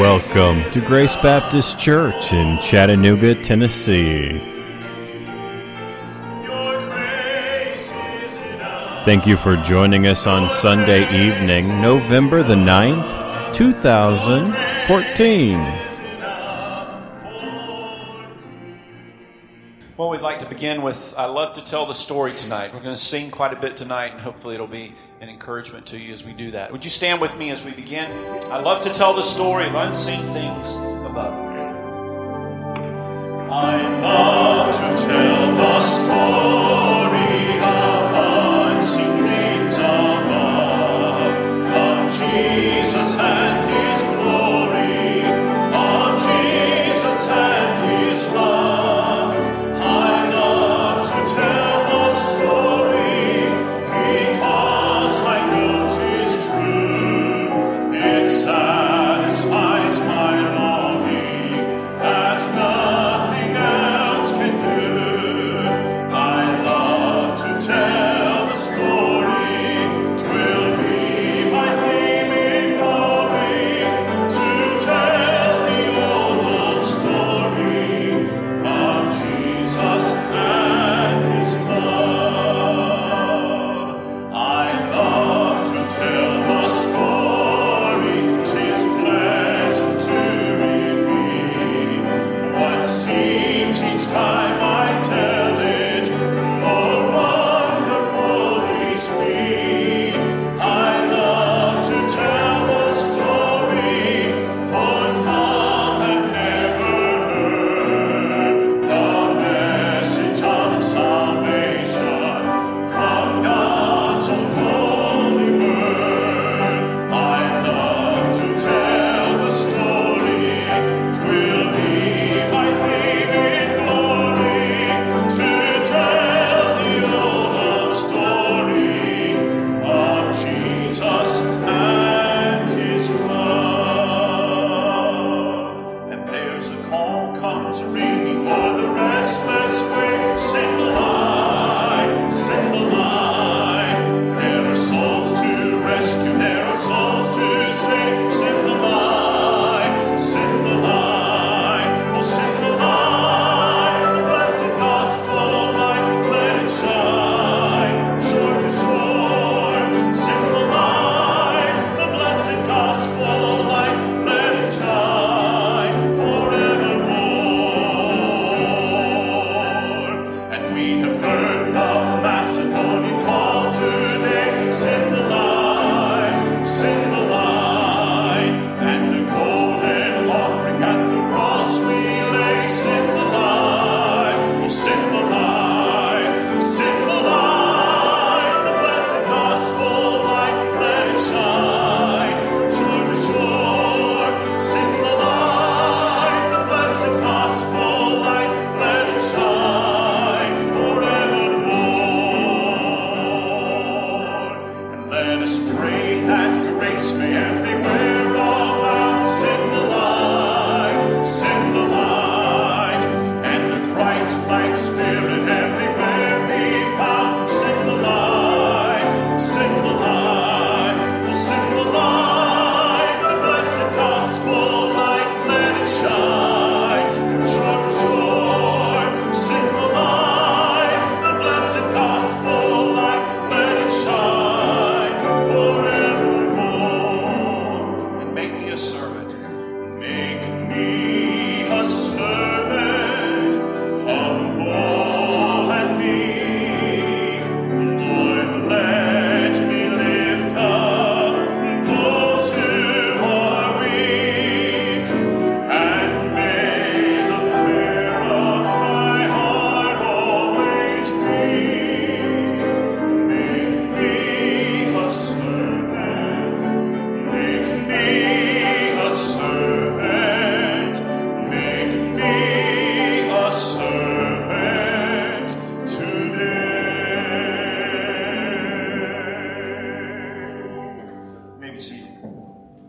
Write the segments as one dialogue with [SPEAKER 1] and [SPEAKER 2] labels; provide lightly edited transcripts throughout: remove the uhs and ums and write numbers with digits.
[SPEAKER 1] Welcome to Grace Baptist Church in Chattanooga, Tennessee. Thank you for joining us on Sunday evening, November the 9th, 2014.
[SPEAKER 2] Well, we'd like to begin with, I love to tell the story tonight. We're going to sing quite a bit tonight, and hopefully it'll be an encouragement to you as we do that. Would you stand with me as we begin? I love to tell the story of unseen things above. I love to tell the story of unseen things above, of Jesus and His glory, of Jesus and His love.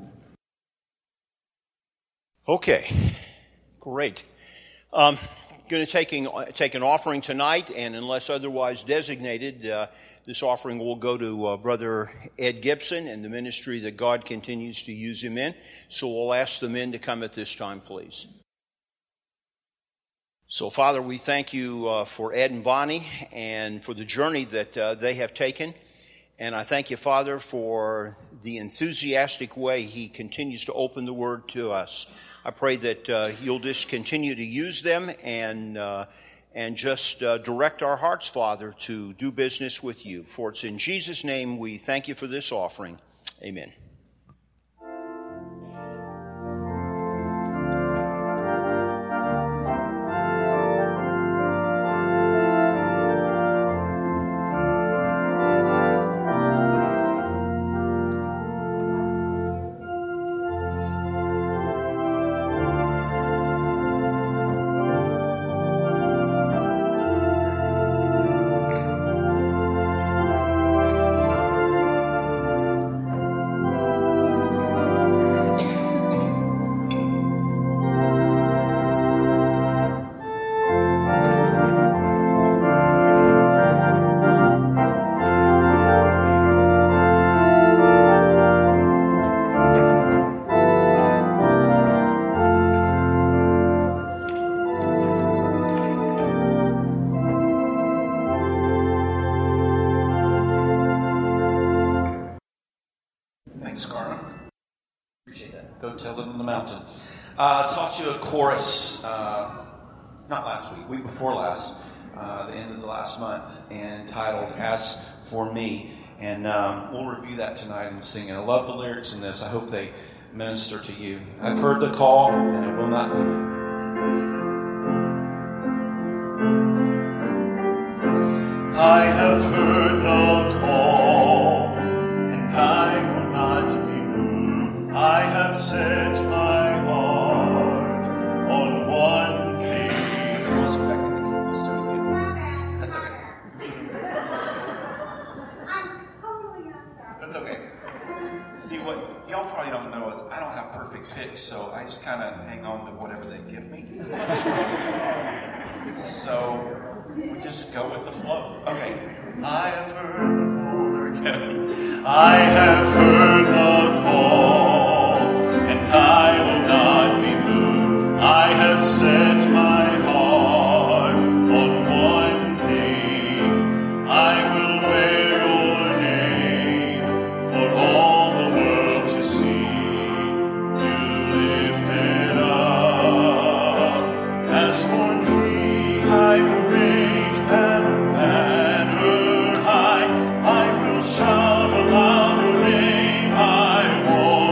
[SPEAKER 2] Okay, great.
[SPEAKER 3] going to take an offering tonight, and unless otherwise designated, this offering will go to Brother Ed Gibson and the ministry that God continues to use him in. So we'll ask the men to come at this time, please. So, Father, we thank you for Ed and Bonnie and for the journey that they have taken. And I thank you, Father, for the enthusiastic way he continues to open the Word to us. I pray that you'll just continue to use them and just direct our hearts, Father, to do business with you. For it's in Jesus' name we thank you for this offering. Amen.
[SPEAKER 2] Taught you a chorus, not last week before last, the end of the last month, entitled As For Me. And we'll review that tonight and sing it. I love the lyrics in this. I hope they minister to you. I've heard the call, and it will not be moved.
[SPEAKER 4] I have heard the call, and I will not be moved. I have set my heart on one thing.
[SPEAKER 2] Let's go back in the key. Let's do it again. That's okay. That's okay. See, what y'all probably don't know is I don't have perfect pitch, so I just kind of hang on to whatever they give me. So we just go with the flow. Okay.
[SPEAKER 4] I have heard the call. There we go. I have heard the call, and I will not be moved. I have set my heart on one thing. I will wear your name for all the world to see. You lifted up. As for me, I will raise banner high. I will shout aloud your name. I will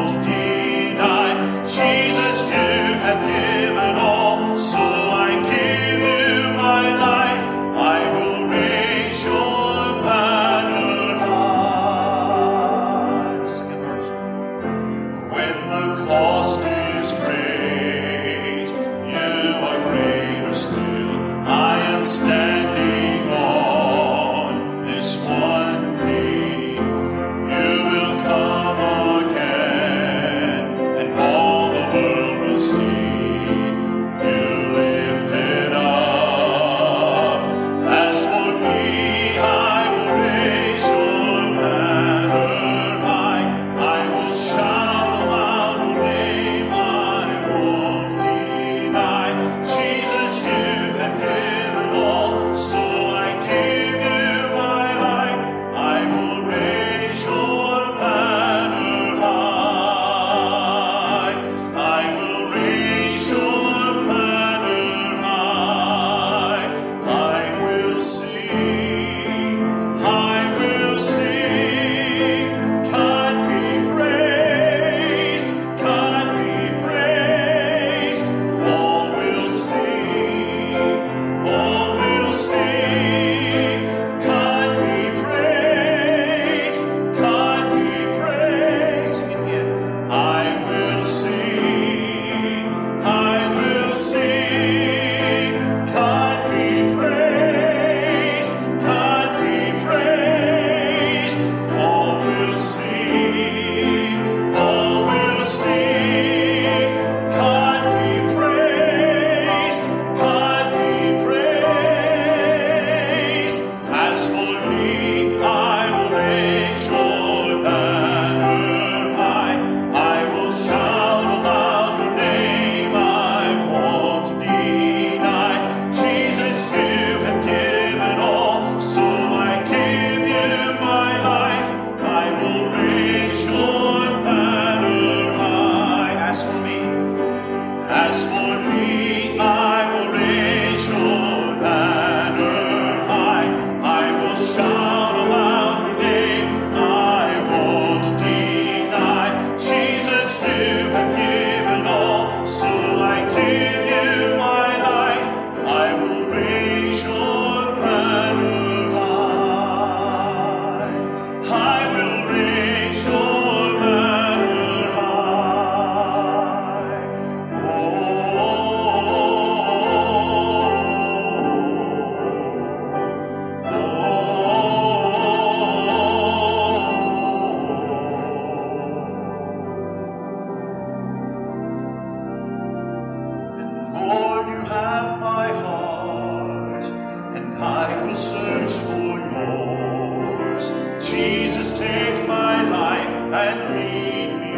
[SPEAKER 4] I will search for yours. Jesus, take my life and lead me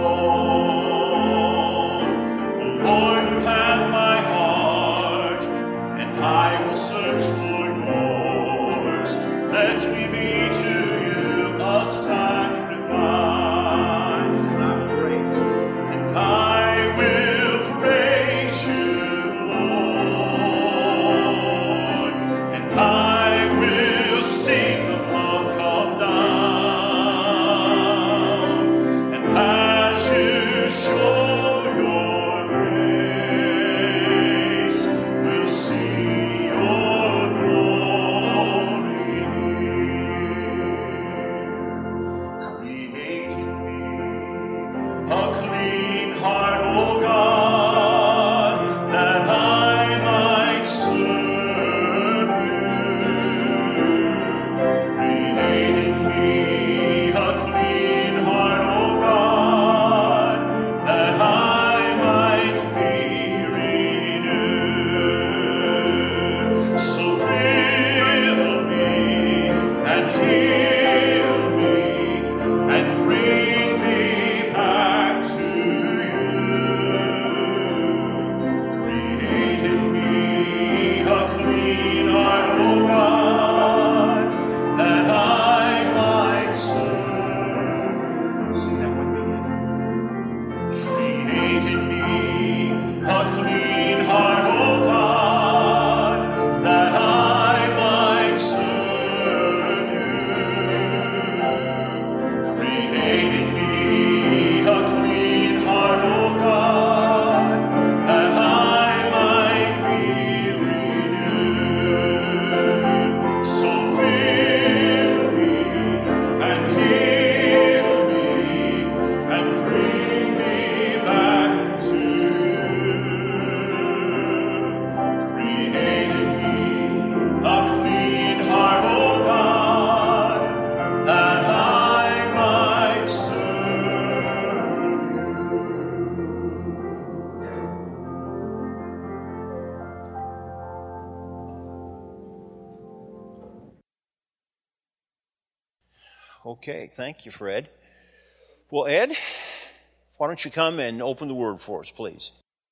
[SPEAKER 4] on. Lord, you have my heart, and I will search for yours. Let me be to you a sacrifice and praise, and I will praise you, Lord, and I will sing of love come down, and as you show your grace, we'll see your glory. Create in me a clean heart, O God, that I might serve you. Create in me a clean heart, O God, that I might be renewed. So fill me and heal me and bring me back to you. Create in me a clean heart, O God, that I might serve. Sing that with me again. Create in me a clean heart, O God, that I might serve you. Create in me a clean heart, O God, that I might be renewed. So fill me and heal me and bring me back to you. Create in me a clean heart, O God, that I might serve you.
[SPEAKER 3] Okay, thank you, Fred. Well, Ed, why don't you come and open the word for us, please?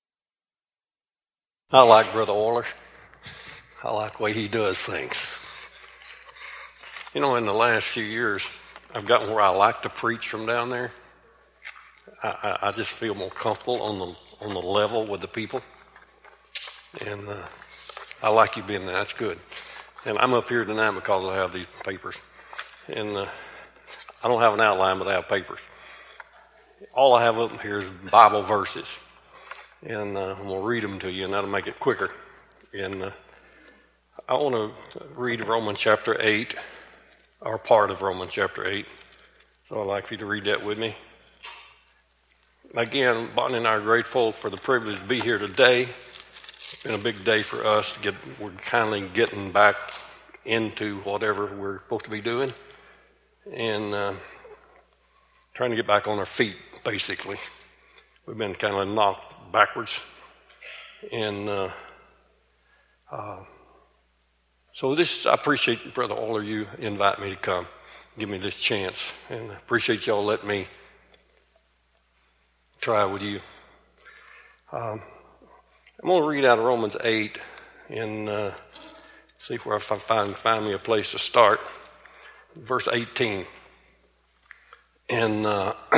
[SPEAKER 5] I like Brother Oilers. I like the way he does things. You know, in the last few years, I've gotten where I like to preach from down there. I just feel more comfortable on the level with the people, and I like you being there. That's good. And I'm up here tonight because I have these papers, and I don't have an outline, but I have papers. All I have up here is Bible verses, and I'm going to read them to you, and that'll make it quicker. And I want to read Romans chapter 8, or part of Romans chapter 8. So I'd like for you to read that with me. Again, Bonnie and I are grateful for the privilege to be here today. It's been a big day for us. We're kindly getting back into whatever we're supposed to be doing, and trying to get back on our feet, basically. We've been kind of knocked backwards. And so I appreciate, Brother Oiler, you invite me to come, give me this chance. And I appreciate y'all letting me try with you. I'm going to read out of Romans 8 and see where I find me a place to start. Verse 18. And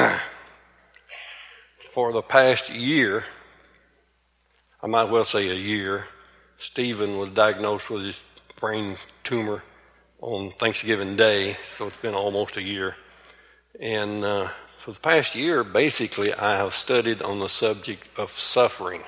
[SPEAKER 5] for the past year, I might well say a year, Stephen was diagnosed with his brain tumor on Thanksgiving Day, so it's been almost a year. And for the past year, basically, I have studied on the subject of suffering.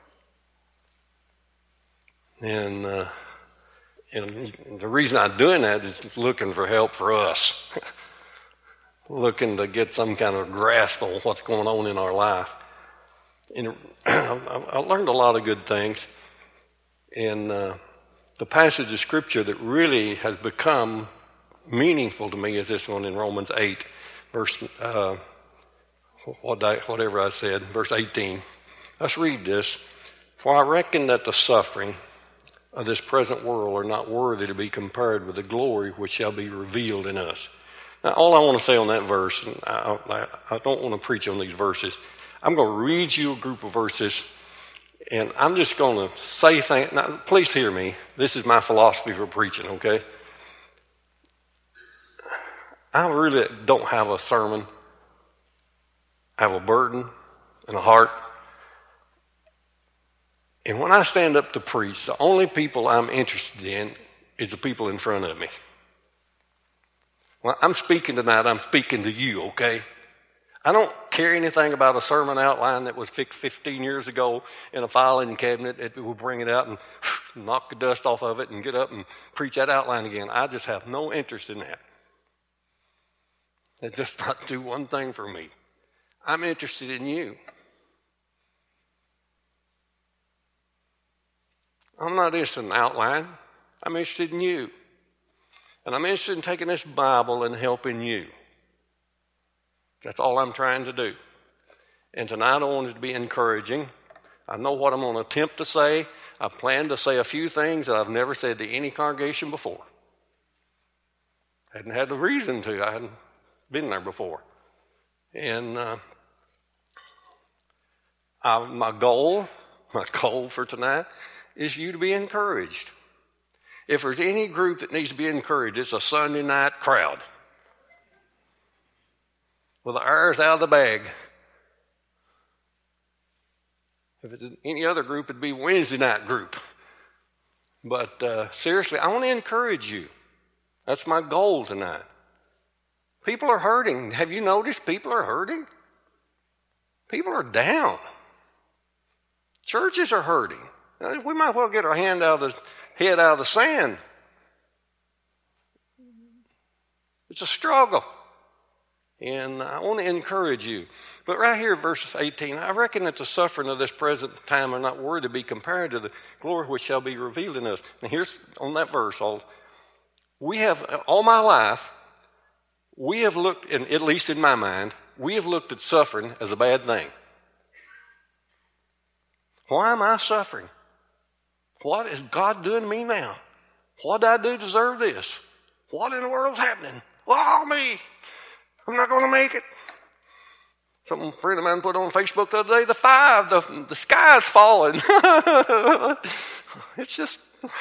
[SPEAKER 5] And the reason I'm doing that is looking for help for us, looking to get some kind of grasp on what's going on in our life. And I learned a lot of good things. And the passage of Scripture that really has become meaningful to me is this one in Romans 8, verse, whatever I said, verse 18. Let's read this. For I reckon that the suffering of this present world are not worthy to be compared with the glory which shall be revealed in us. Now, all I want to say on that verse, and I don't want to preach on these verses, I'm going to read you a group of verses, and I'm just going to say things. Now, please hear me. This is my philosophy for preaching, okay? I really don't have a sermon. I have a burden and a heart. And when I stand up to preach, the only people I'm interested in is the people in front of me. When I'm speaking tonight, I'm speaking to you, okay? I don't care anything about a sermon outline that was fixed 15 years ago in a filing cabinet. It will bring it out and knock the dust off of it and get up and preach that outline again. I just have no interest in that. It does not do one thing for me. I'm interested in you. I'm not interested in an outline. I'm interested in you. And I'm interested in taking this Bible and helping you. That's all I'm trying to do. And tonight I wanted to be encouraging. I know what I'm going to attempt to say. I plan to say a few things that I've never said to any congregation before. I hadn't had the reason to. I hadn't been there before. And my goal for tonight is you to be encouraged. If there's any group that needs to be encouraged, it's a Sunday night crowd with the airs out of the bag. If it's any other group, it'd be Wednesday night group. But seriously, I want to encourage you. That's my goal tonight. People are hurting. Have you noticed people are hurting? People are down. Churches are hurting. We might well get our head out of the sand. It's a struggle. And I want to encourage you. But right here, verse 18, I reckon that the suffering of this present time are not worthy to be compared to the glory which shall be revealed in us. And here's on that verse, we have, all my life, we have looked, at least in my mind, we have looked at suffering as a bad thing. Why am I suffering? What is God doing to me now? What did I do to deserve this? What in the world's happening? Oh, me. I'm not going to make it. Some friend of mine put on Facebook the other day, the sky's falling. It's just,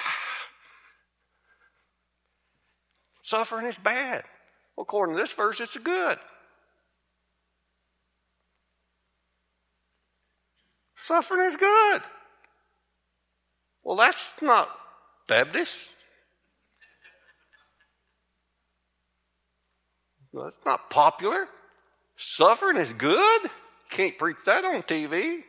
[SPEAKER 5] suffering is bad. Well, according to this verse, it's good. Suffering is good. Well, that's not Baptist. That's not popular. Suffering is good. Can't preach that on TV.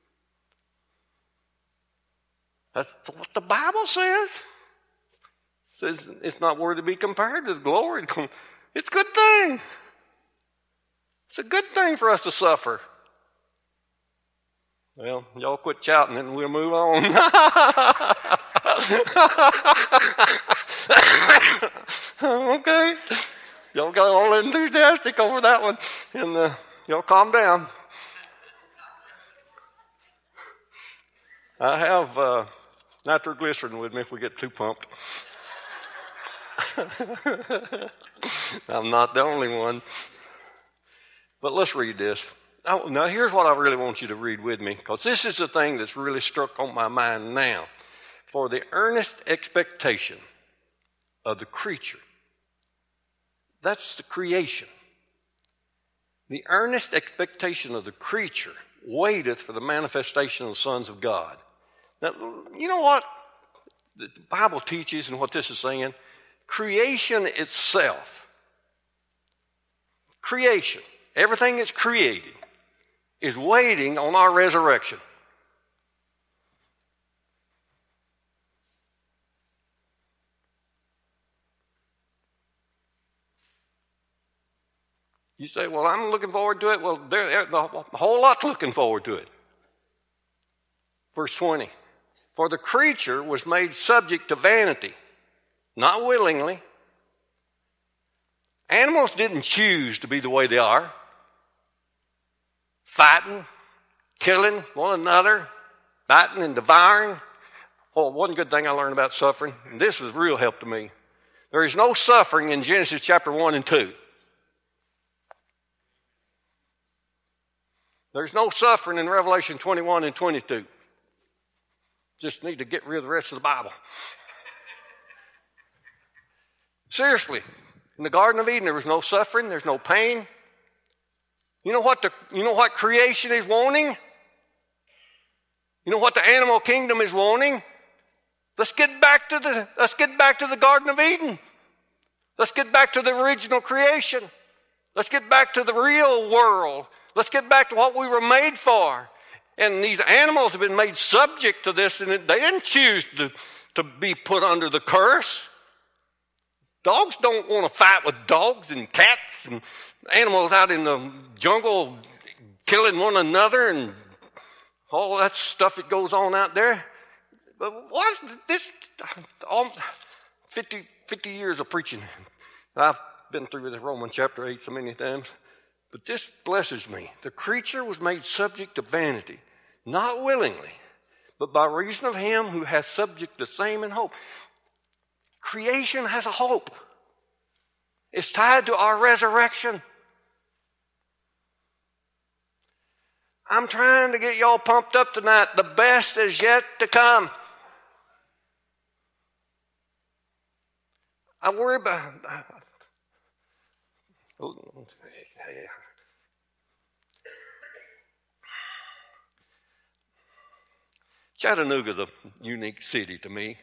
[SPEAKER 5] That's what the Bible says. It says it's not worthy to be compared to the glory. It's a good thing. It's a good thing for us to suffer. Well, y'all quit shouting and we'll move on. Okay. Y'all got all enthusiastic over that one. And y'all calm down. I have nitroglycerin with me if we get too pumped. I'm not the only one. But let's read this. Now, here's what I really want you to read with me, because this is the thing that's really struck on my mind now. For the earnest expectation of the creature. That's the creation. The earnest expectation of the creature waiteth for the manifestation of the sons of God. Now, you know what the Bible teaches and what this is saying? Creation itself. Creation. Everything that's created is waiting on our resurrection. You say, well, I'm looking forward to it. Well, there's a whole lot looking forward to it. Verse 20. For the creature was made subject to vanity, not willingly. Animals didn't choose to be the way they are. Fighting, killing one another, biting and devouring. Oh, one good thing I learned about suffering, and this was real help to me. There is no suffering in Genesis chapter 1 and 2. There's no suffering in Revelation 21 and 22. Just need to get rid of the rest of the Bible. Seriously, in the Garden of Eden, there was no suffering, there's no pain. You know what creation is wanting? You know what the animal kingdom is wanting? Let's get back to the Garden of Eden. Let's get back to the original creation. Let's get back to the real world. Let's get back to what we were made for. And these animals have been made subject to this, and they didn't choose to be put under the curse. Dogs don't want to fight with dogs and cats and animals out in the jungle killing one another and all that stuff that goes on out there. But what this 50 years of preaching. I've been through this Romans chapter 8 so many times. But this blesses me. The creature was made subject to vanity, not willingly, but by reason of him who hath subject the same in hope. Creation has a hope. It's tied to our resurrection. I'm trying to get y'all pumped up tonight. The best is yet to come. I worry about... Chattanooga's a unique city to me.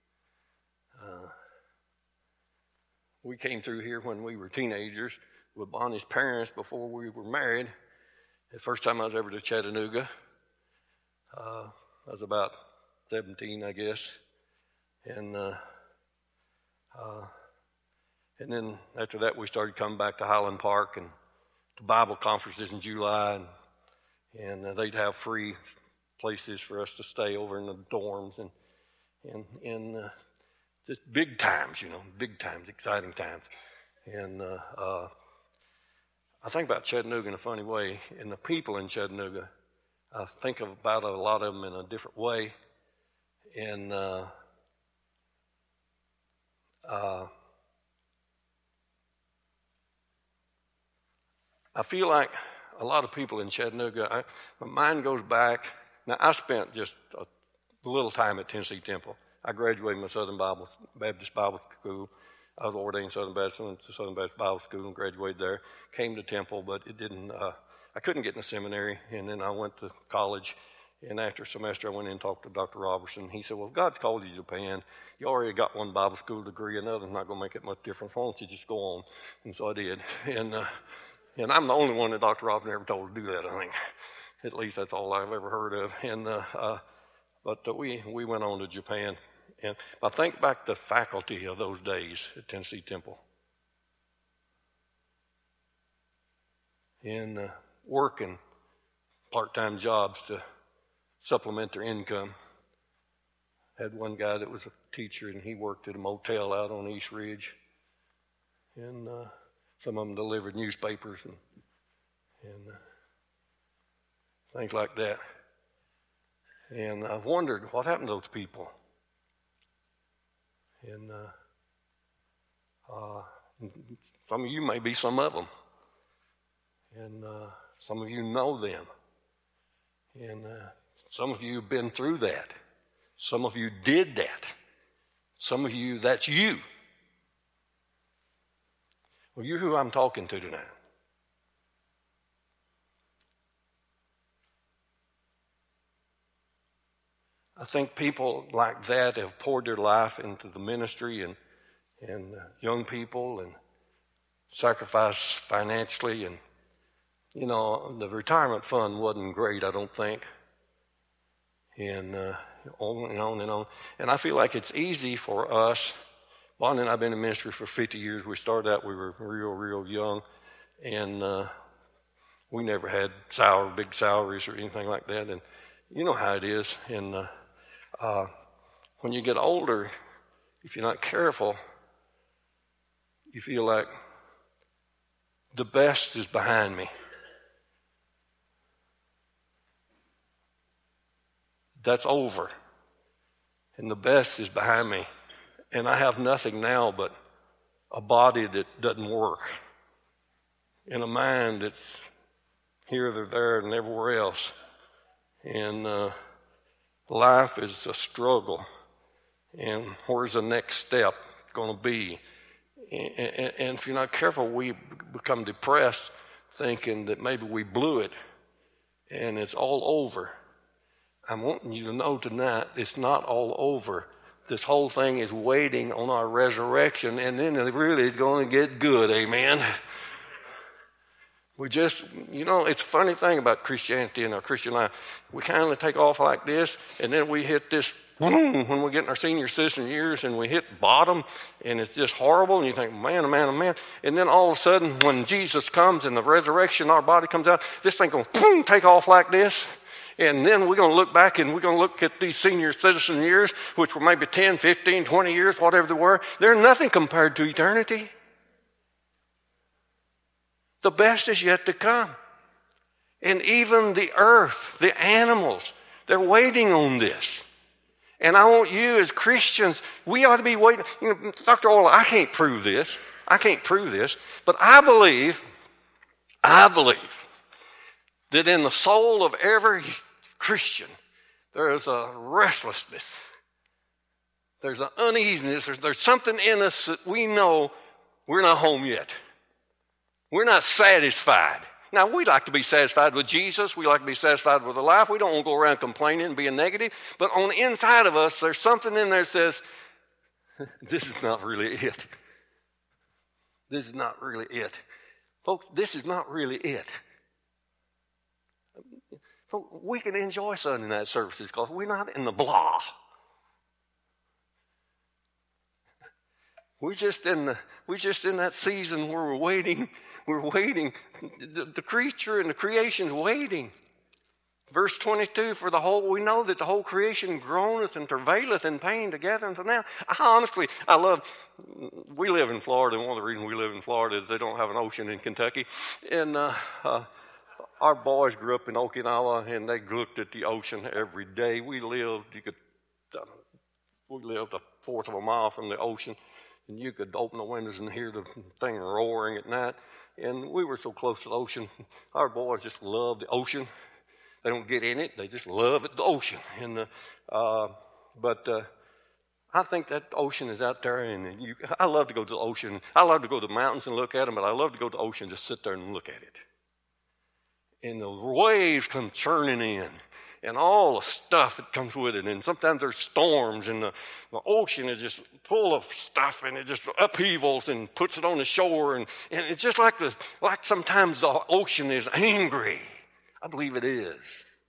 [SPEAKER 5] We came through here when we were teenagers with Bonnie's parents before we were married. The first time I was ever to Chattanooga, I was about 17, I guess. And then after that, we started coming back to Highland Park and to Bible conferences in July. And they'd have free places for us to stay over in the dorms and just big times, exciting times. And I think about Chattanooga in a funny way, and the people in Chattanooga. I think about a lot of them in a different way. And I feel like a lot of people in Chattanooga, my mind goes back. Now, I spent just a little time at Tennessee Temple. I graduated from Southern Baptist Bible School. I was ordained Southern Baptist, went to Southern Baptist Bible School and graduated there. Came to Temple, but it didn't. I couldn't get in the seminary, and then I went to college. And after a semester, I went in and talked to Dr. Robertson. He said, "Well, if God's called you to Japan, you already got one Bible school degree. Another's not going to make it much difference. Why don't you just go on?" And so I did. And I'm the only one that Dr. Robertson ever told to do that, I think. At least that's all I've ever heard of. And but we went on to Japan. And I think back to the faculty of those days at Tennessee Temple. And working part-time jobs to supplement their income. Had one guy that was a teacher, and he worked at a motel out on East Ridge. And some of them delivered newspapers and things like that. And I've wondered what happened to those people. And some of you may be some of them. And some of you know them. And some of you have been through that. Some of you did that. Some of you, that's you. Well, you're who I'm talking to tonight. I think people like that have poured their life into the ministry and young people and sacrificed financially. And, the retirement fund wasn't great, I don't think. And on and on and on. And I feel like it's easy for us. Bonnie and I have been in ministry for 50 years. We started out, we were real young. And we never had big salaries or anything like that. And you know how it is. And when you get older, if you're not careful, you feel like the best is behind me. That's over. and the best is behind me. And I have nothing now but a body that doesn't work, and a mind that's here, there, and everywhere else. And life is a struggle. And where's the next step going to be? And if you're not careful, we become depressed, thinking that maybe we blew it, and it's all over. I'm wanting you to know tonight, it's not all over. This whole thing is waiting on our resurrection, and then it really is going to get good, amen? We just, it's a funny thing about Christianity and our Christian life. We kind of take off like this, and then we hit this, boom, when we get in our senior citizen years, and we hit bottom, and it's just horrible, and you think, man, oh man, oh man. And then all of a sudden, when Jesus comes and the resurrection, our body comes out, this thing goes, boom, take off like this. And then we're going to look back and we're going to look at these senior citizen years, which were maybe 10, 15, 20 years, whatever they were. They're nothing compared to eternity. The best is yet to come. And even the earth, the animals, they're waiting on this. And I want you as Christians, we ought to be waiting. Dr. Orla, I can't prove this. But I believe that in the soul of every Christian, there is a restlessness. There's an uneasiness. There's something in us that we know we're not home yet. We're not satisfied. Now, we like to be satisfied with Jesus. We like to be satisfied with the life. We don't want to go around complaining and being negative. But on the inside of us, there's something in there that says, this is not really it. This is not really it. Folks, this is not really it. We can enjoy Sunday night services because we're not in the blah. We're just in that season where we're waiting. We're waiting. The creature and the creation's waiting. Verse 22, we know that the whole creation groaneth and travaileth in pain together until now. We live in Florida, and one of the reasons we live in Florida is they don't have an ocean in Kentucky. And our boys grew up in Okinawa, and they looked at the ocean every day. We lived a fourth of a mile from the ocean, and you could open the windows and hear the thing roaring at night. And we were so close to the ocean. Our boys just love the ocean. They don't get in it. They just love the ocean. And but I think that ocean is out there, and I love to go to the ocean. I love to go to the mountains and look at them, but I love to go to the ocean and just sit there and look at it. And the waves come churning in, and all the stuff that comes with it. And sometimes there's storms, and the ocean is just full of stuff, and it just upheavals and puts it on the shore. And it's just like sometimes the ocean is angry. I believe it is.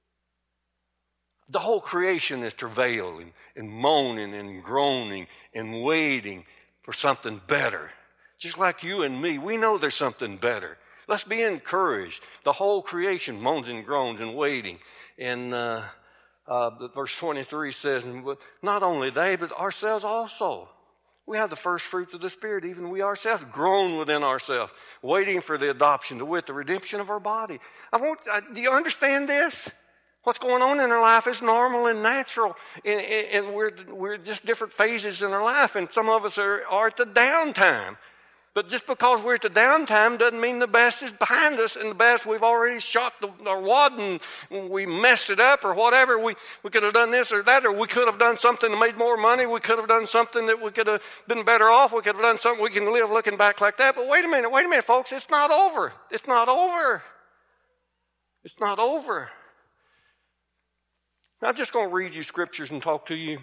[SPEAKER 5] The whole creation is travailing and moaning and groaning and waiting for something better. Just like you and me, we know there's something better. Let's be encouraged. The whole creation moans and groans and waiting. And verse 23 says, not only they, but ourselves also. We have the first fruits of the Spirit, even we ourselves, groan within ourselves, waiting for the adoption, the redemption of our body. Do you understand this? What's going on in our life is normal and natural, and we're just different phases in our life, and some of us are at the downtime. But just because we're at the downtime doesn't mean the best is behind us, and the best we've already shot the wad and we messed it up or whatever. We could have done this or that, or we could have done something that made more money. We could have done something that we could have been better off. We could have done something we can live looking back like that. But wait a minute, folks. It's not over. It's not over. It's not over. Now, I'm just going to read you scriptures and talk to you.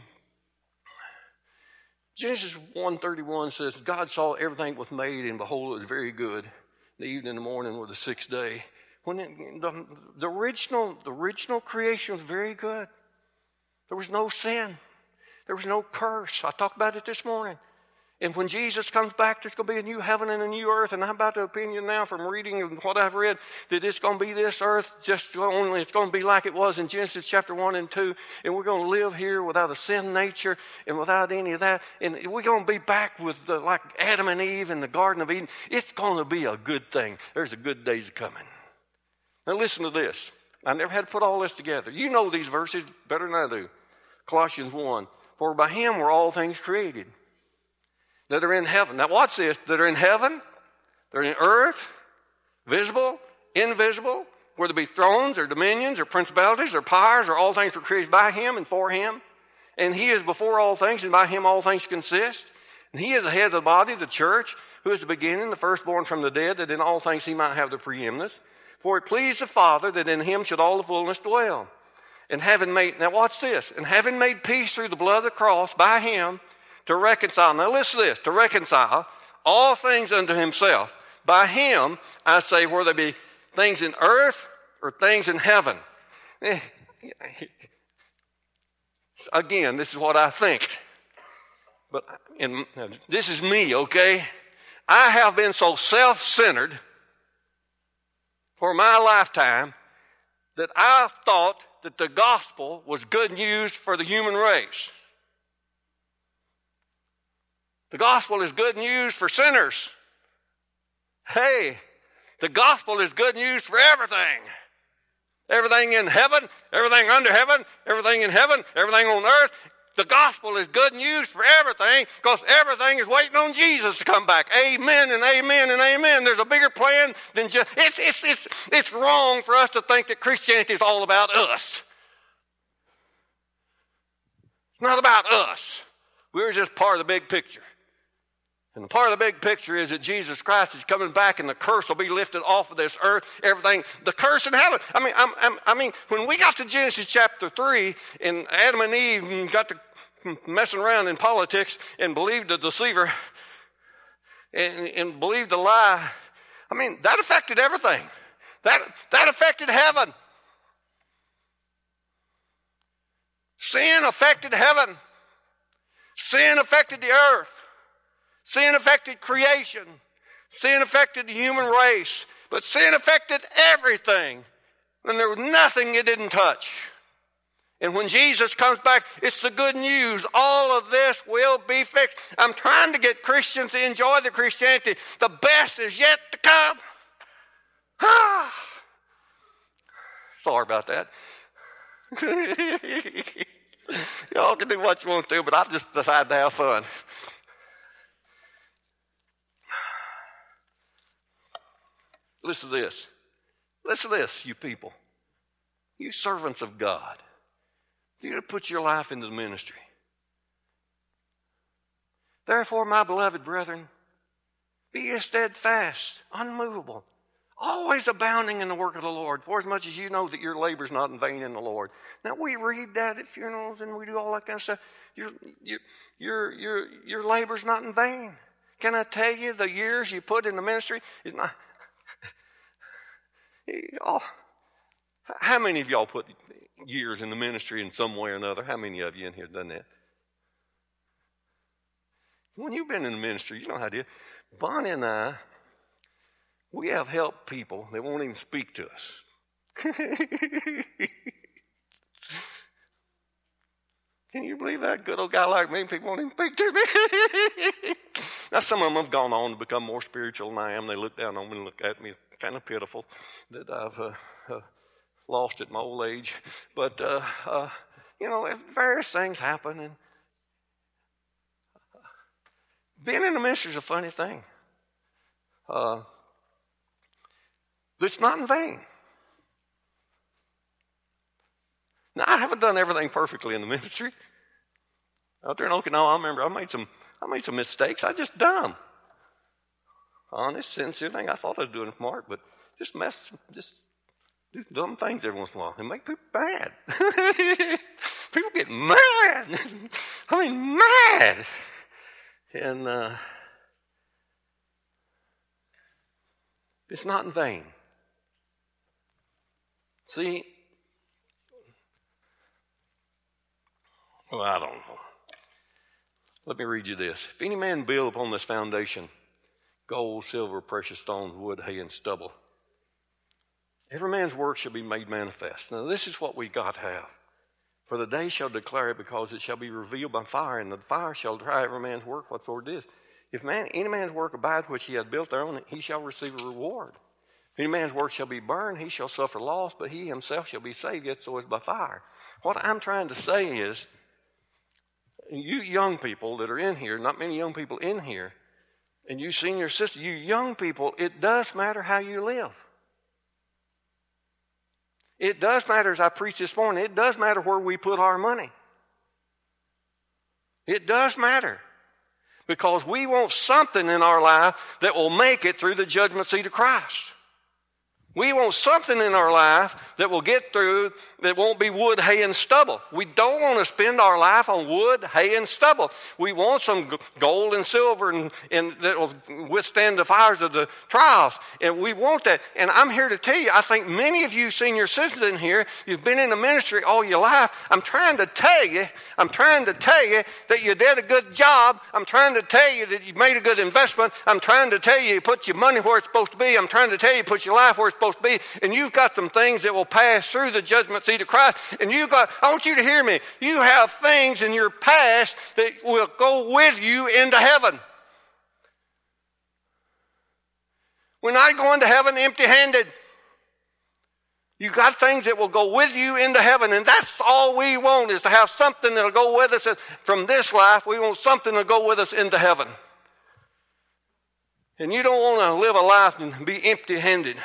[SPEAKER 5] Genesis 1:31 says, God saw everything was made, and behold, it was very good. The evening and the morning were the sixth day. When the original creation was very good. There was no sin. There was no curse. I talked about it this morning. And when Jesus comes back, there's going to be a new heaven and a new earth. And I'm about the opinion now from reading and what I've read that it's going to be this earth just only. It's going to be like it was in Genesis chapter 1 and 2. And we're going to live here without a sin nature and without any of that. And we're going to be back with like Adam and Eve in the Garden of Eden. It's going to be a good thing. There's a good days coming. Now listen to this. I never had to put all this together. You know these verses better than I do. Colossians 1. For by him were all things created that are in heaven. Now watch this. That are in heaven, they're in earth, visible, invisible, whether it be thrones or dominions or principalities or powers, or all things were created by him and for him. And he is before all things, and by him all things consist. And he is the head of the body, the church, who is the beginning, the firstborn from the dead, that in all things he might have the preeminence. For it pleased the Father that in him should all the fullness dwell. And having made, now watch this, and having made peace through the blood of the cross by him to reconcile. Now listen to this, to reconcile all things unto himself. By him, I say, whether they be things in earth or things in heaven. Again, this is what I think. But this is me, okay? I have been so self-centered for my lifetime that I thought that the gospel was good news for the human race. The gospel is good news for sinners. Hey, the gospel is good news for everything. Everything in heaven, everything under heaven, everything in heaven, everything on earth. The gospel is good news for everything because everything is waiting on Jesus to come back. Amen and amen and amen. There's a bigger plan than just... It's wrong for us to think that Christianity is all about us. It's not about us. We're just part of the big picture. And the part of the big picture is that Jesus Christ is coming back and the curse will be lifted off of this earth. Everything, the curse in heaven. I mean, when we got to Genesis chapter 3 and Adam and Eve got to messing around in politics and believed the deceiver and believed the lie, I mean, that affected everything. That affected heaven. Sin affected heaven. Sin affected the earth. Sin affected creation. Sin affected the human race. But sin affected everything. And there was nothing it didn't touch. And when Jesus comes back, it's the good news. All of this will be fixed. I'm trying to get Christians to enjoy the Christianity. The best is yet to come. Sorry about that. Y'all can do what you want to do, but I just decided to have fun. Listen to this. Listen to this, you people. You servants of God. You're going to put your life into the ministry. Therefore, my beloved brethren, be ye steadfast, unmovable, always abounding in the work of the Lord, for as much as you know that your labor is not in vain in the Lord. Now, we read that at funerals and we do all that kind of stuff. Your labor is not in vain. Can I tell you the years you put in the ministry is not... How many of y'all put years in the ministry in some way or another? How many of you in here done that? When you've been in the ministry, you know how to do it. Bonnie and I, we have helped people that won't even speak to us. Can you believe that? Good old guy like me, people won't even speak to me. Now, some of them have gone on to become more spiritual than I am. They look down on me and look at me. It's kind of pitiful that I've lost at my old age. But, various things happen. And being in the ministry is a funny thing. But it's not in vain. Now, I haven't done everything perfectly in the ministry. Out there in Okinawa, I remember I made some mistakes. I just dumb. Honest, sincere thing. I thought I was doing smart, but just do dumb things every once in a while and make people mad. People get mad. I mean, mad. And it's not in vain. See, well, I don't know. Let me read you this. If any man build upon this foundation, gold, silver, precious stones, wood, hay, and stubble, every man's work shall be made manifest. Now, this is what we got to have. For the day shall declare it, because it shall be revealed by fire, and the fire shall try every man's work whatsoever it is. If any man's work abide which he hath built thereon, he shall receive a reward. If any man's work shall be burned, he shall suffer loss, but he himself shall be saved, yet so is by fire. What I'm trying to say is, You young people that are in here, not many young people in here, and you senior citizens, you young people, it does matter how you live. It does matter, as I preached this morning, it does matter where we put our money. It does matter. Because we want something in our life that will make it through the judgment seat of Christ. We want something in our life that will get through, that won't be wood, hay, and stubble. We don't want to spend our life on wood, hay, and stubble. We want some gold and silver and that will withstand the fires of the trials. And we want that. And I'm here to tell you, I think many of you senior citizens in here, you've been in the ministry all your life. I'm trying to tell you that you did a good job. I'm trying to tell you that you made a good investment. I'm trying to tell you put your money where it's supposed to be. I'm trying to tell you put your life where it's supposed to be, and you've got some things that will pass through the judgment seat of Christ, and I want you to hear me, you have things in your past that will go with you into heaven. We're not going to heaven empty-handed. You got things that will go with you into heaven, and that's all we want, is to have something that'll go with us from this life. We want something to go with us into heaven. And you don't want to live a life and be empty-handed.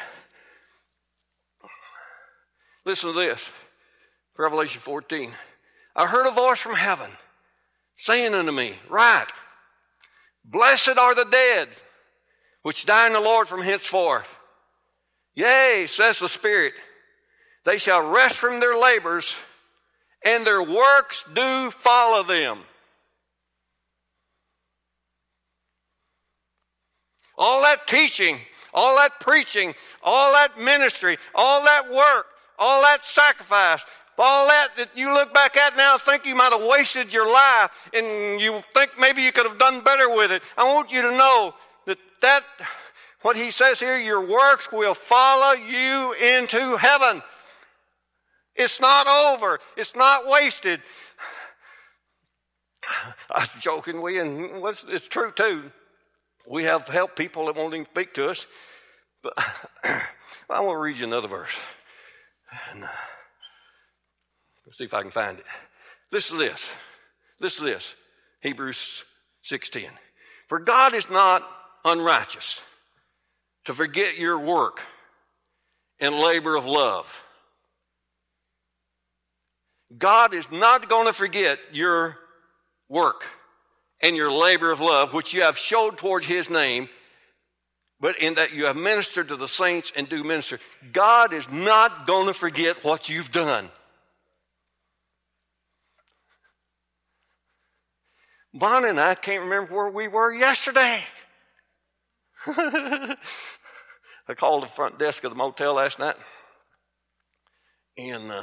[SPEAKER 5] Listen to this. Revelation 14. I heard a voice from heaven saying unto me, write, blessed are the dead which die in the Lord from henceforth. Yea, says the Spirit, they shall rest from their labors, and their works do follow them. All that teaching, all that preaching, all that ministry, all that work, all that sacrifice, all that you look back at now and think you might have wasted your life and you think maybe you could have done better with it. I want you to know that what he says here, your works will follow you into heaven. It's not over. It's not wasted. I was joking with you, and it's true too. We have helped people that won't even speak to us. But I want to read you another verse. And let's see if I can find it. Listen to this. Hebrews 6:10. For God is not unrighteous to forget your work and labor of love. God is not going to forget your work and your labor of love, which you have showed towards his name, but in that you have ministered to the saints and do minister. God is not going to forget what you've done. Bonnie and I can't remember where we were yesterday. I called the front desk of the motel last night and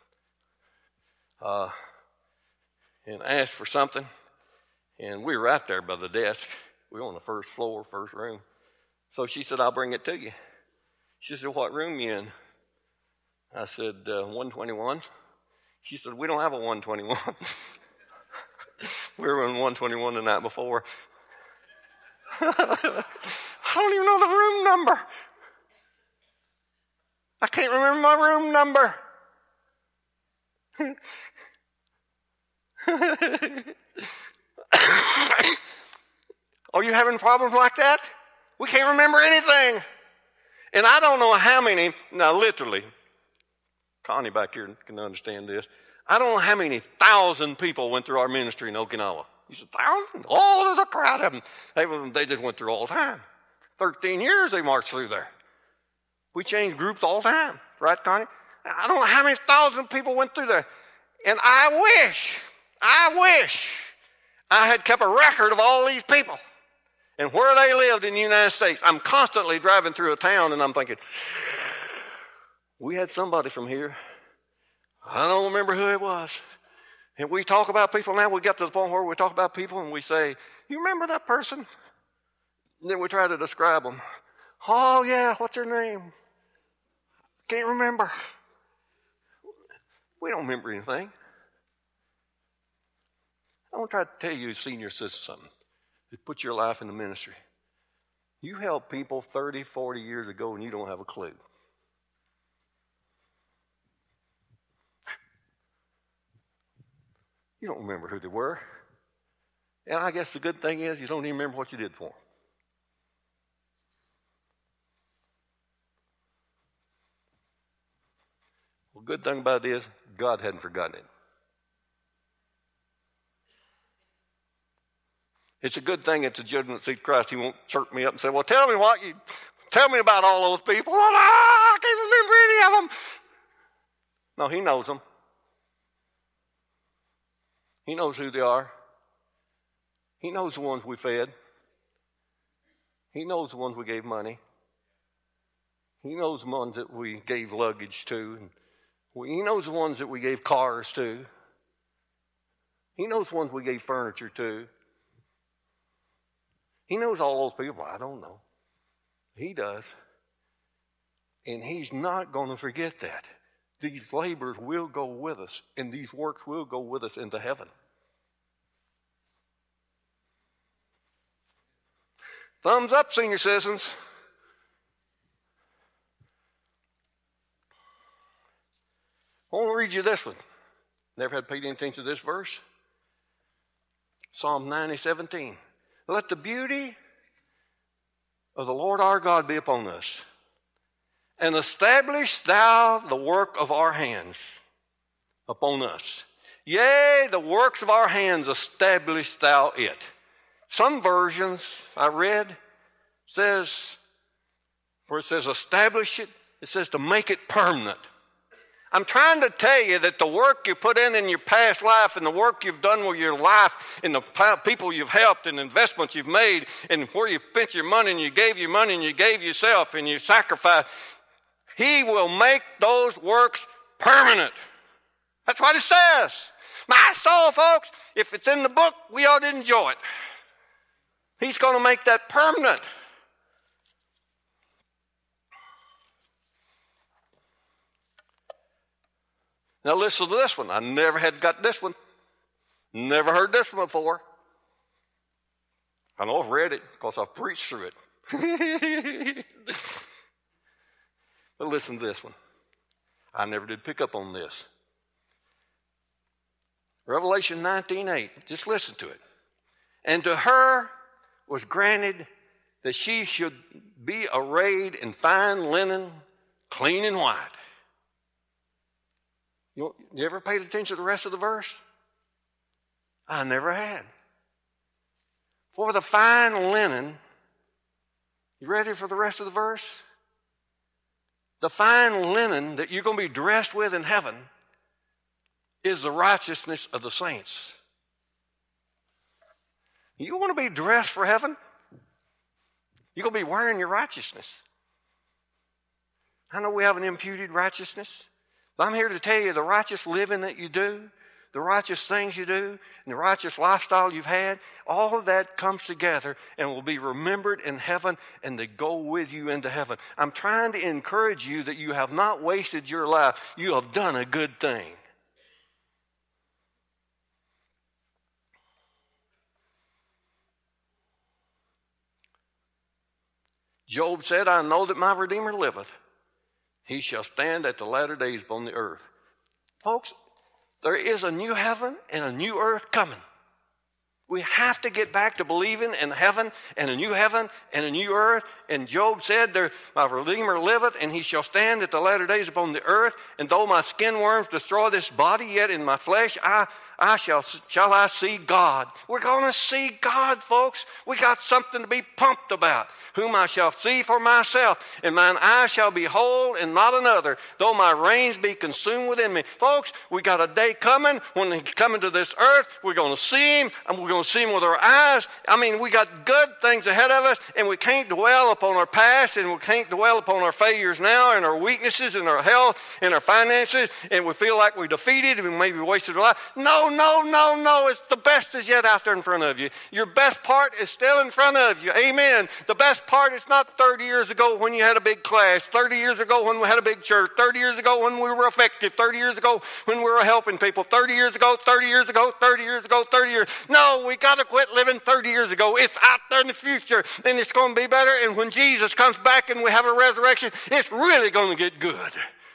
[SPEAKER 5] asked for something. And we were out there by the desk. We were on the first floor, first room. So she said, I'll bring it to you. She said, what room you in? I said, 121. She said, we don't have a 121. We were in 121 the night before. I don't even know the room number. I can't remember my room number. Are you having problems like that? We can't remember anything. And I don't know how many, now literally, Connie back here can understand this. I don't know how many thousand people went through our ministry in Okinawa. You said, thousands? Oh, there's a crowd of them. They just went through all the time. 13 years they marched through there. We changed groups all the time. Right, Connie? I don't know how many thousand people went through there. And I wish I had kept a record of all these people and where they lived in the United States. I'm constantly driving through a town and I'm thinking, we had somebody from here. I don't remember who it was. And we talk about people now. We get to the point where we talk about people and we say, you remember that person? And then we try to describe them. Oh, yeah, what's their name? Can't remember. We don't remember anything. I want to try to tell you, senior citizen, something. To put your life in the ministry. You helped people 30, 40 years ago and you don't have a clue. You don't remember who they were. And I guess the good thing is you don't even remember what you did for them. Well, the good thing about it is God hadn't forgotten it. It's a good thing at the judgment seat of Christ. He won't chirp me up and say, well, tell me about all those people. Oh, no, I can't remember any of them. No, he knows them. He knows who they are. He knows the ones we fed. He knows the ones we gave money. He knows the ones that we gave luggage to. He knows the ones that we gave cars to. He knows the ones we gave furniture to. He knows all those people. I don't know. He does. And he's not going to forget that. These labors will go with us, and these works will go with us into heaven. Thumbs up, senior citizens. I want to read you this one. Never had paid any attention to this verse. Psalm 90:17. Let the beauty of the Lord our God be upon us, and establish thou the work of our hands upon us. Yea, the works of our hands establish thou it. Some versions I read says, where it says establish it, it says to make it permanent. I'm trying to tell you that the work you put in your past life and the work you've done with your life and the people you've helped and investments you've made and where you spent your money and you gave your money and you gave yourself and you sacrificed, he will make those works permanent. That's what it says. My soul, folks, if it's in the book, we ought to enjoy it. He's going to make that permanent. Now listen to this one. I never had got this one. Never heard this one before. I know I've read it because I've preached through it. But listen to this one. I never did pick up on this. Revelation 19:8. Just listen to it. And to her was granted that she should be arrayed in fine linen, clean and white. You ever paid attention to the rest of the verse? I never had. For the fine linen, you ready for the rest of the verse? The fine linen that you're going to be dressed with in heaven is the righteousness of the saints. You want to be dressed for heaven? You're going to be wearing your righteousness. I know we have an imputed righteousness. But I'm here to tell you the righteous living that you do, the righteous things you do, and the righteous lifestyle you've had, all of that comes together and will be remembered in heaven and to go with you into heaven. I'm trying to encourage you that you have not wasted your life. You have done a good thing. Job said, I know that my Redeemer liveth. He shall stand at the latter days upon the earth. Folks, there is a new heaven and a new earth coming. We have to get back to believing in heaven and a new earth. And Job said, my Redeemer liveth, and he shall stand at the latter days upon the earth. And though my skin worms destroy this body, yet in my flesh shall I see God. We're going to see God, folks. We got something to be pumped about. Whom I shall see for myself, and mine eyes shall behold, and not another, though my reins be consumed within me. Folks, we got a day coming when he's coming to this earth. We're going to see him, and we're going to see him with our eyes. I mean, we got good things ahead of us, and we can't dwell upon our past, and we can't dwell upon our failures now, and our weaknesses, and our health, and our finances, and we feel like we're defeated, and we maybe wasted our life. No. It's the best is yet out there in front of you. Your best part is still in front of you. Amen. The best part is not 30 years ago when you had a big class, 30 years ago when we had a big church, 30 years ago when we were effective, 30 years ago when we were helping people, 30 years ago. No, we got to quit living 30 years ago. It's out there in the future, and it's going to be better. And when Jesus comes back and we have a resurrection, it's really going to get good.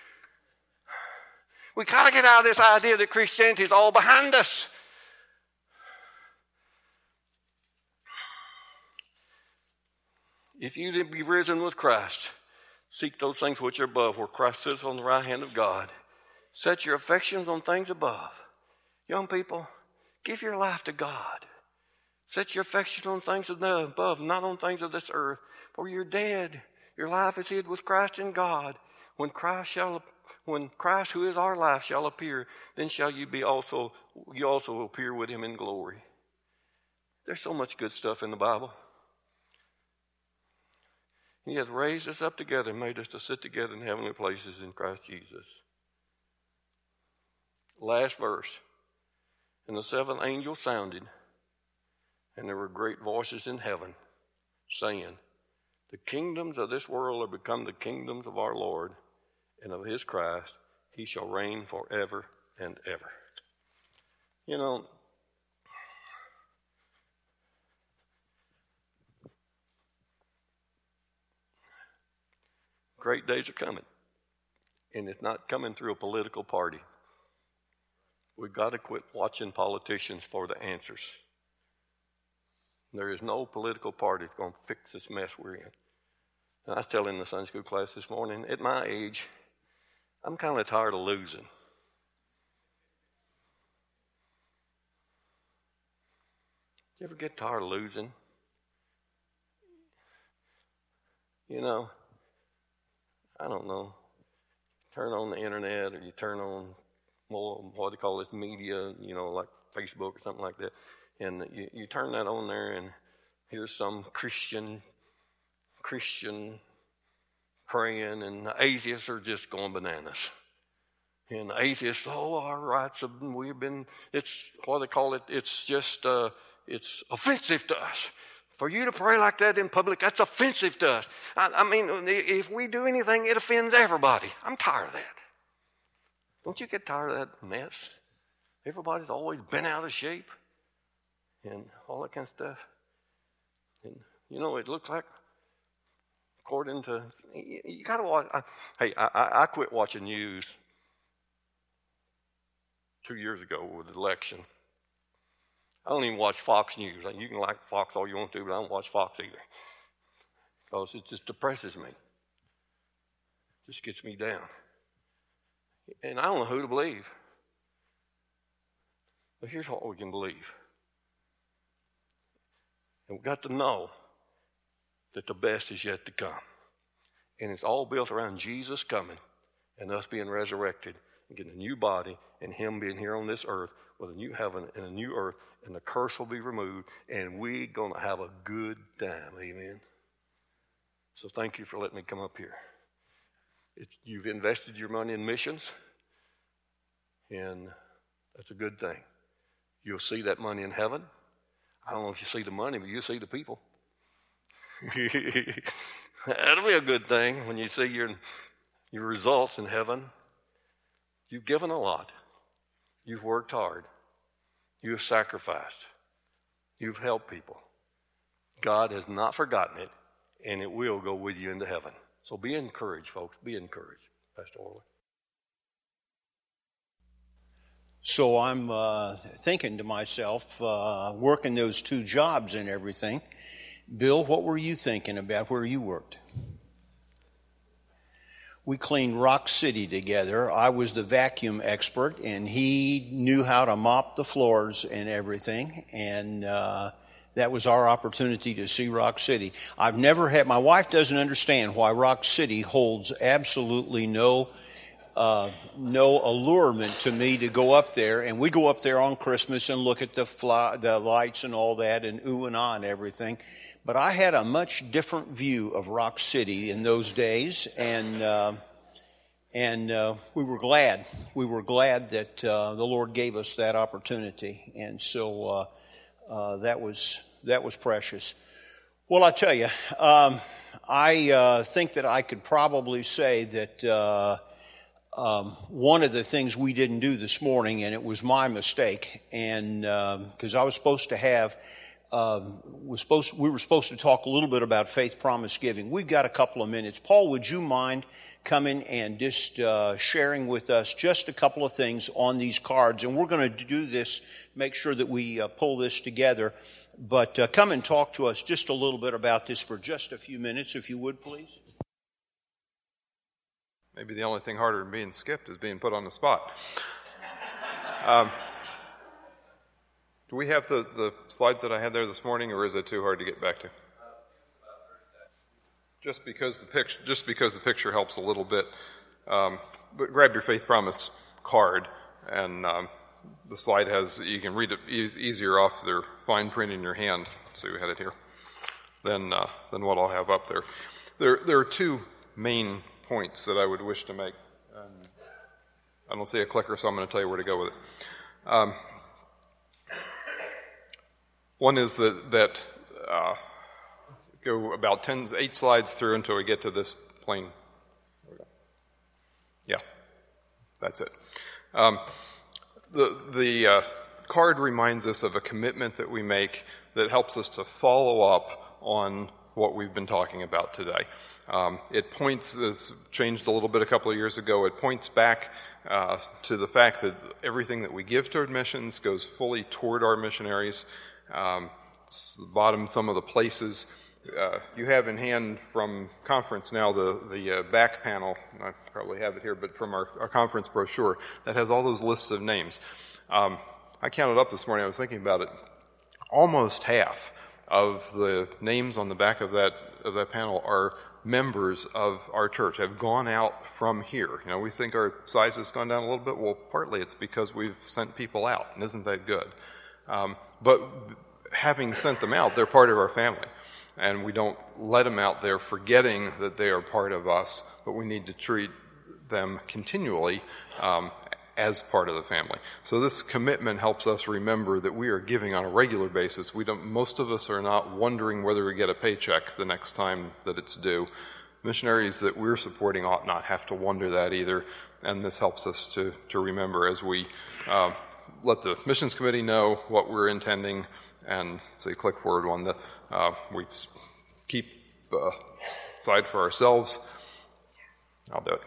[SPEAKER 5] We got to get out of this idea that Christianity is all behind us. If you be risen with Christ, seek those things which are above, where Christ sits on the right hand of God. Set your affections on things above. Young people, give your life to God. Set your affection on things above, not on things of this earth. For you're dead. Your life is hid with Christ in God. When Christ, who is our life, shall appear, then shall you also appear with him in glory. There's so much good stuff in the Bible. He has raised us up together and made us to sit together in heavenly places in Christ Jesus. Last verse. And the seventh angel sounded, and there were great voices in heaven, saying, the kingdoms of this world are become the kingdoms of our Lord, and of his Christ. He shall reign forever and ever. You know, great days are coming, and it's not coming through a political party. We've got to quit watching politicians for the answers. There is no political party that's going to fix this mess we're in. And I was telling the Sunday school class this morning, at my age, I'm kind of tired of losing. You ever get tired of losing? You know, I don't know. Turn on the internet, or you turn on more, what they call this, media, you know, like Facebook or something like that. And you turn that on there, and here's some Christian praying, and the atheists are just going bananas. And the atheists, our rights it's what they call it, it's just, it's offensive to us. For you to pray like that in public, that's offensive to us. I mean, if we do anything, it offends everybody. I'm tired of that. Don't you get tired of that mess? Everybody's always been out of shape and all that kind of stuff. And, you know, it looks like, according to, you got to watch. I quit watching news 2 years ago with the election. I don't even watch Fox News. You can like Fox all you want to, but I don't watch Fox either. Because it just depresses me. It just gets me down. And I don't know who to believe. But here's what we can believe. And we've got to know that the best is yet to come. And it's all built around Jesus coming and us being resurrected and getting a new body and him being here on this earth with a new heaven and a new earth, and the curse will be removed, and we're going to have a good time. Amen. So thank you for letting me come up here. You've invested your money in missions, and that's a good thing. You'll see that money in heaven. I don't know if you see the money, but you'll see the people. That'll be a good thing when you see your results in heaven. You've given a lot. You've worked hard. You've sacrificed. You've helped people. God has not forgotten it, and it will go with you into heaven. So be encouraged, folks. Be encouraged. Pastor Orley.
[SPEAKER 3] So I'm thinking to myself, working those 2 jobs and everything. Bill, what were you thinking about where you worked? We cleaned Rock City together. I was the vacuum expert, and he knew how to mop the floors and everything. And that was our opportunity to see Rock City. My wife doesn't understand why Rock City holds absolutely no allurement to me to go up there. And we go up there on Christmas and look at the lights and all that and ooh and ah and everything. But I had a much different view of Rock City in those days, and we were glad. We were glad that the Lord gave us that opportunity, and so that was precious. Well, I tell you, I think that I could probably say that one of the things we didn't do this morning, and it was my mistake, and because I was supposed to have. We were supposed to talk a little bit about faith promise giving. We've got a couple of minutes. Paul, would you mind coming and just sharing with us just a couple of things on these cards? And we're going to do this, make sure that we pull this together But come and talk to us just a little bit about this for just a few minutes, if you would, please.
[SPEAKER 6] Maybe the only thing harder than being skipped is being put on the spot. Do we have the slides that I had there this morning, or is it too hard to get back to? Just because the picture helps a little bit. But grab your Faith Promise card, and the slide you can read it easier off their fine print in your hand. So we had it here. Than what I'll have up there. There are two main points that I would wish to make. I don't see a clicker, so I'm going to tell you where to go with it. One is that go about 8 slides through until we get to this plane. There we go. Yeah, that's it. The card reminds us of a commitment that we make that helps us to follow up on what we've been talking about today. It's changed a little bit a couple of years ago. It points back to the fact that everything that we give toward missions goes fully toward our missionaries. It's the bottom, some of the places. You have in hand from conference now the back panel, I probably have it here, but from our conference brochure that has all those lists of names. I counted up this morning, I was thinking about it, almost half of the names on the back of that panel are members of our church, have gone out from here. You know, we think our size has gone down a little bit. Well, partly it's because we've sent people out, and isn't that good? But having sent them out, they're part of our family. And we don't let them out there forgetting that they are part of us, but we need to treat them continually as part of the family. So this commitment helps us remember that we are giving on a regular basis. Most of us are not wondering whether we get a paycheck the next time that it's due. Missionaries that we're supporting ought not have to wonder that either, and this helps us to remember as we let the missions committee know what we're intending, and say click forward one that we keep aside for ourselves. I'll do it.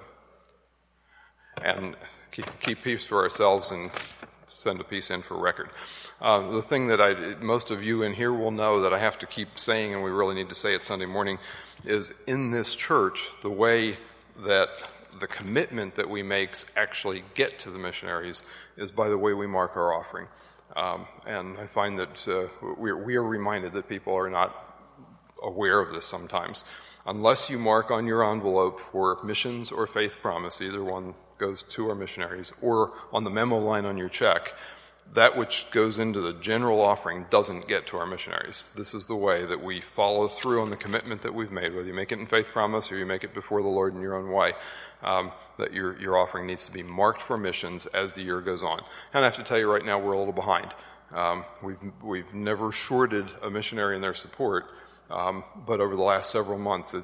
[SPEAKER 6] And keep peace for ourselves and send a piece in for record. The thing that most of you in here will know that I have to keep saying, and we really need to say it Sunday morning, is in this church, the way that the commitment that we make actually get to the missionaries is by the way we mark our offering. And I find that we are reminded that people are not aware of this sometimes. Unless you mark on your envelope for missions or faith promise, either one goes to our missionaries, or on the memo line on your check, that which goes into the general offering doesn't get to our missionaries. This is the way that we follow through on the commitment that we've made, whether you make it in faith promise or you make it before the Lord in your own way, that your offering needs to be marked for missions as the year goes on. And I have to tell you right now, we're a little behind. We've never shorted a missionary in their support, but over the last several months,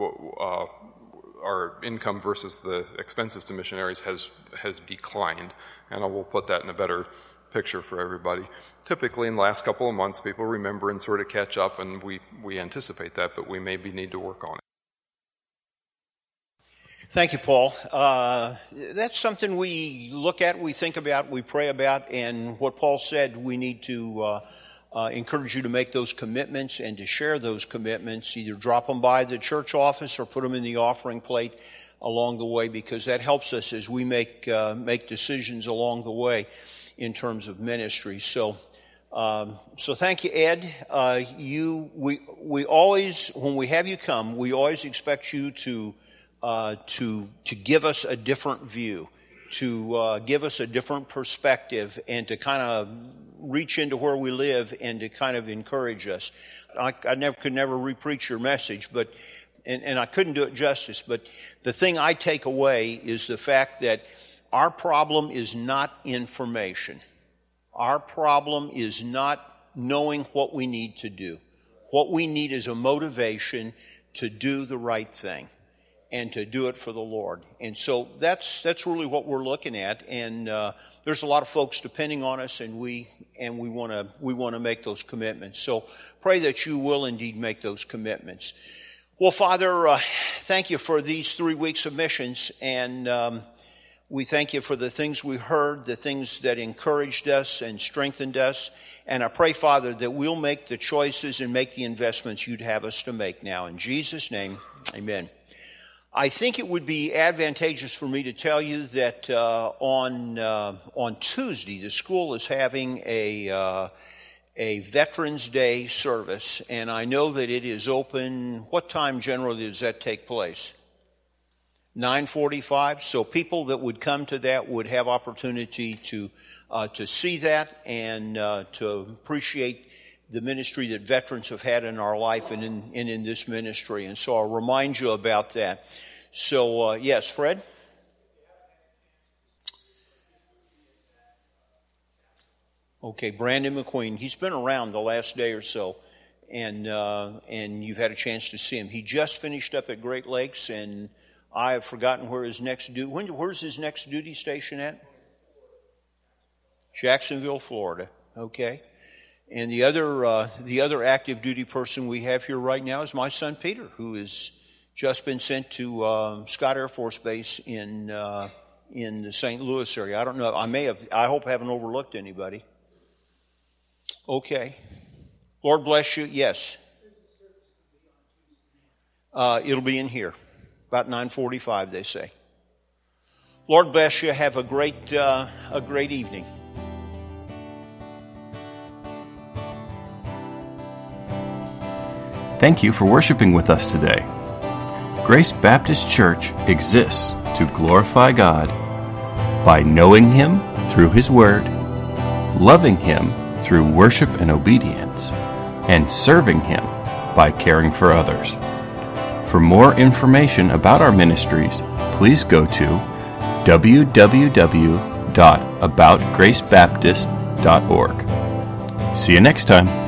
[SPEAKER 6] our income versus the expenses to missionaries has declined, and I will put that in a better picture for everybody. Typically, in the last couple of months, people remember and sort of catch up, and we anticipate that, but we maybe need to work on it.
[SPEAKER 3] Thank you, Paul. That's something we look at, we think about, we pray about, and what Paul said, we need to encourage you to make those commitments and to share those commitments. Either drop them by the church office or put them in the offering plate along the way, because that helps us as we make decisions along the way in terms of ministry. So thank you, Ed. We always, when we have you come, we always expect you to give us a different view, to give us a different perspective, and to kind of reach into where we live and to kind of encourage us. I could never re-preach your message, but and I couldn't do it justice, but the thing I take away is the fact that our problem is not information. Our problem is not knowing what we need to do. What we need is a motivation to do the right thing and to do it for the Lord. And so that's really what we're looking at. And there's a lot of folks depending on us, and we want to make those commitments. So pray that you will indeed make those commitments. Well, Father, thank you for these 3 weeks of missions, and we thank you for the things we heard, the things that encouraged us and strengthened us, And I pray, Father, that we'll make the choices and make the investments you'd have us to make now. In Jesus' name, amen. I think it would be advantageous for me to tell you that on Tuesday, the school is having a Veterans Day service, and I know that it is open. What time generally does that take place? 9:45. So people that would come to that would have opportunity to see that and to appreciate the ministry that veterans have had in our life and in this ministry. And so I'll remind you about that. So yes, Fred. Okay, Brandon McQueen. He's been around the last day or so, and you've had a chance to see him. He just finished up at Great Lakes, and I have forgotten where his next duty. Where's his next duty station at? Jacksonville, Florida. Okay, and the other active duty person we have here right now is my son Peter, who has just been sent to Scott Air Force Base in the St. Louis area. I don't know. I hope I haven't overlooked anybody. Okay. Lord bless you. Yes. It'll be in here. About 9:45, they say. Lord bless you. Have a great evening.
[SPEAKER 1] Thank you for worshiping with us today. Grace Baptist Church exists to glorify God by knowing Him through His Word, loving Him through worship and obedience, and serving Him by caring for others. For more information about our ministries, please go to www.aboutgracebaptist.org. See you next time.